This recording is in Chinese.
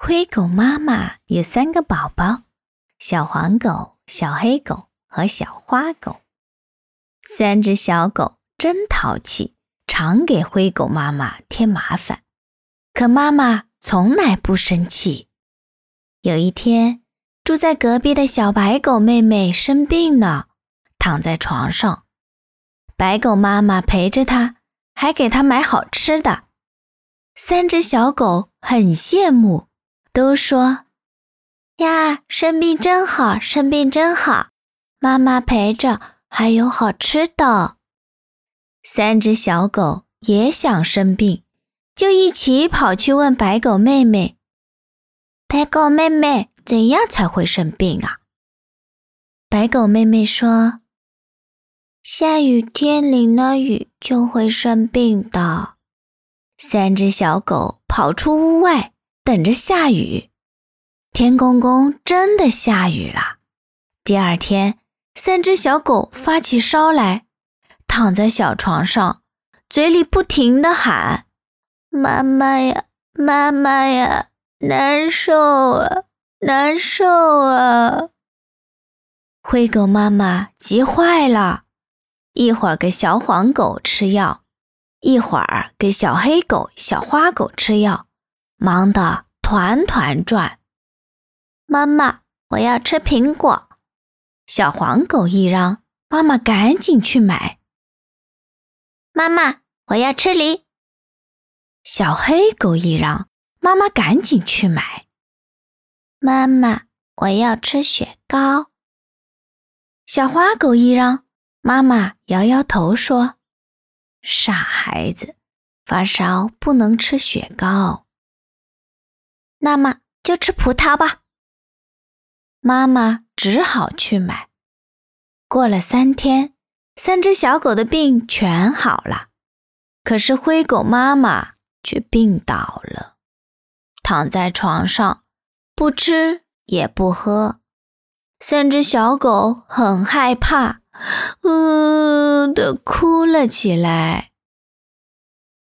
灰狗妈妈有3个宝宝，小黄狗、小黑狗和小花狗。3只小狗真淘气，常给灰狗妈妈添麻烦。可妈妈从来不生气。有一天，住在隔壁的小白狗妹妹生病了，躺在床上。白狗妈妈陪着她，还给她买好吃的。3只小狗很羡慕，都说：呀，生病真好，生病真好，妈妈陪着，还有好吃的。3只小狗也想生病，就一起跑去问白狗妹妹：白狗妹妹，怎样才会生病啊？白狗妹妹说：下雨天淋了雨就会生病的。3只小狗跑出屋外，等着下雨。天公公真的下雨了。第二天，3只小狗发起烧来，躺在小床上，嘴里不停地喊：妈妈呀，妈妈呀，难受啊，难受啊。灰狗妈妈急坏了，一会儿给小黄狗吃药，一会儿给小黑狗、小花狗吃药，忙得团团转。妈妈，我要吃苹果。小黄狗一嚷，妈妈赶紧去买。妈妈，我要吃梨。小黑狗一嚷，妈妈赶紧去买。妈妈，我要吃雪糕。小花狗一嚷，妈妈摇摇头说：傻孩子，发烧不能吃雪糕。那么就吃葡萄吧。妈妈只好去买。过了3天，3只小狗的病全好了，可是灰狗妈妈却病倒了，躺在床上，不吃也不喝。3只小狗很害怕，地哭了起来。